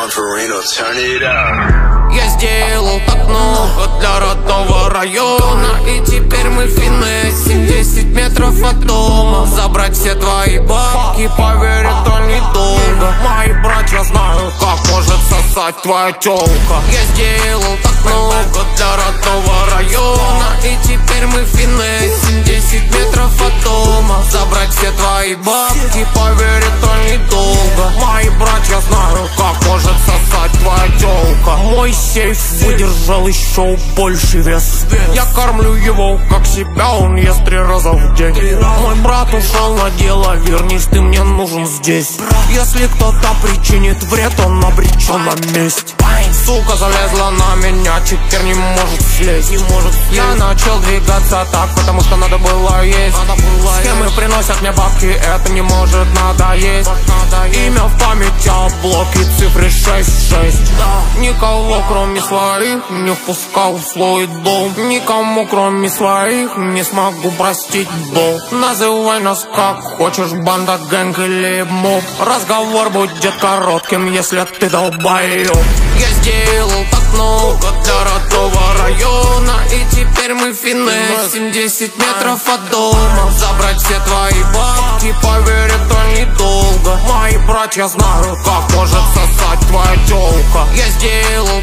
Я сделал так много для родного района, и теперь мы финесим 10 метров от дома. Забрать все твои бабки, поверь, это недолго. Мои братья знают, как может сосать твоя тёлка. Я сделал так много для родного района, и теперь мы финесим 10 метров от дома. Забрать все твои бабки, поверь, это недолго. Мои братья знают, как может сосать твоя тёлка. Мой сейф выдержал еще больше вес. Я кормлю его как себя, он ест 3 раза в день. Мой брат ушел на дело, вернись, ты мне нужен здесь. Если кто-то причинит вред, он обречен на месть. Сука залезла на меня, теперь не может слезть. Я начал двигаться так, потому что надо было есть. Схемы приносят мне бабки, это не может надоесть. Имя в памяти, а блоки, цифры 6-6. Никого кроме своих не впускал в свой дом. Никому кроме своих не смогу простить бол. Называй нас как хочешь, банда, гэнг или моб. Разговор будет коротким, если ты долбоёб. Я сделал так много для родного района, и теперь мы финесим 10 метров от дома. Забрать все твои бабки, поверь, это недолго. Мои братья знают, как может сосать твоя тёлка. Я сделал